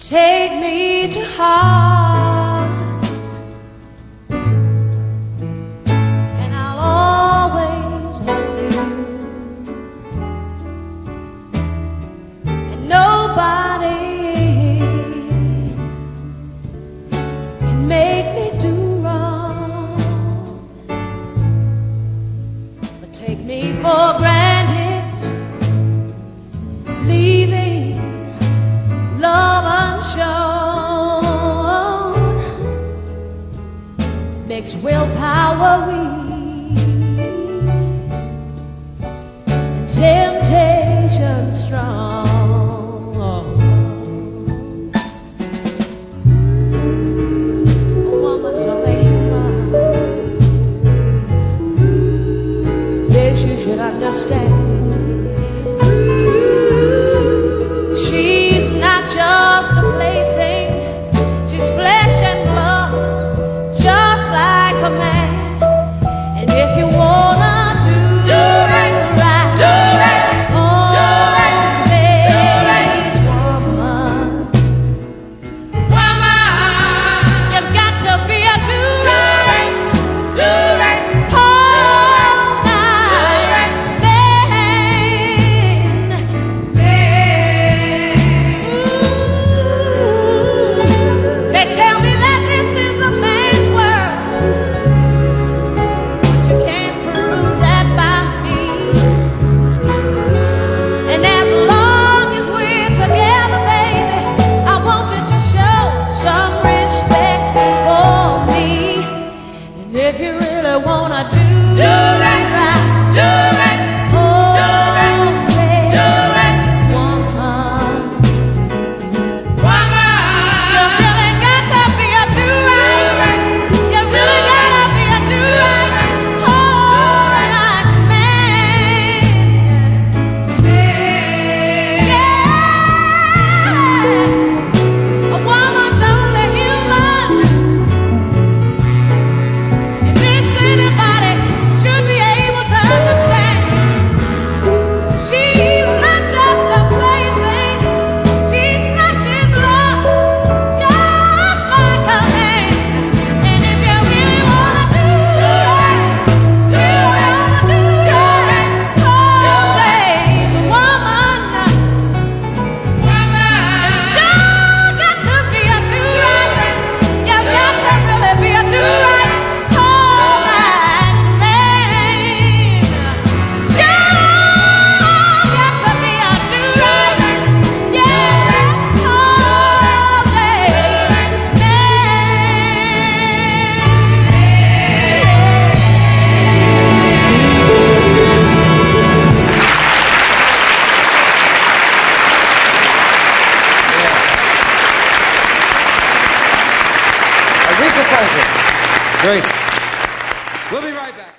Take me to heart, and I'll always love you, and nobody can make me do wrong. But take me for granted, leaving love unshown makes willpower weak and temptation strong. A woman's only human. This you should understand. She's not just a plaything, she's flesh and blood, just like a man. And if you wanna do right, do right, always woman, you've got to be a do-right, all night man. They tell me that this is a man's world, but you can't prove that by me. And as long as we're together, baby, I want you to show some respect for me. And if you really wanna do right, Great. We'll be right back.